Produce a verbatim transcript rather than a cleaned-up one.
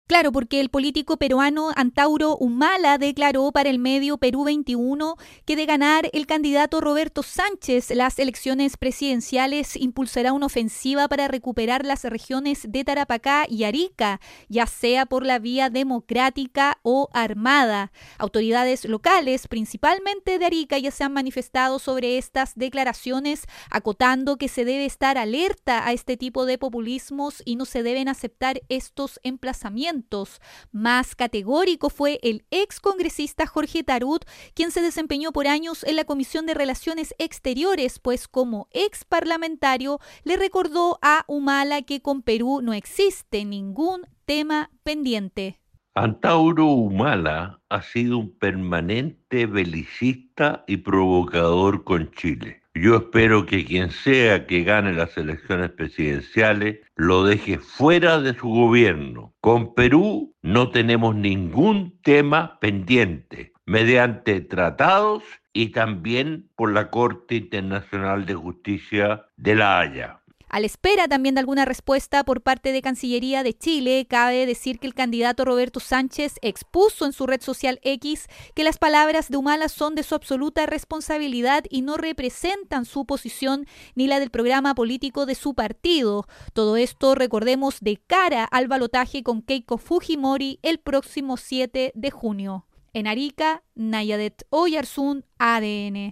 Claro, porque el político peruano Antauro Humala declaró para el medio Perú veintiuno que de ganar el candidato Roberto Sánchez las elecciones presidenciales impulsará una ofensiva para recuperar las regiones de Tarapacá y Arica, ya sea por la vía democrática o armada. Autoridades locales, principalmente de Arica, ya se han manifestado sobre estas declaraciones, acotando que se debe estar alerta a este tipo de populismos y no se deben aceptar estos emplazamientos. Más categórico fue el excongresista Jorge Tarut, quien se desempeñó por años en la Comisión de Relaciones Exteriores, pues como exparlamentario le recordó a Humala que con Perú no existe ningún tema pendiente. Antauro Humala ha sido un permanente belicista y provocador con Chile. Yo espero que quien sea que gane las elecciones presidenciales lo deje fuera de su gobierno. Con Perú no tenemos ningún tema pendiente, mediante tratados y también por la Corte Internacional de Justicia de La Haya. A la espera también de alguna respuesta por parte de Cancillería de Chile, cabe decir que el candidato Roberto Sánchez expuso en su red social X que las palabras de Humala son de su absoluta responsabilidad y no representan su posición ni la del programa político de su partido. Todo esto, recordemos, de cara al balotaje con Keiko Fujimori el próximo siete de junio. En Arica, Nayadet Oyarzún, A D N.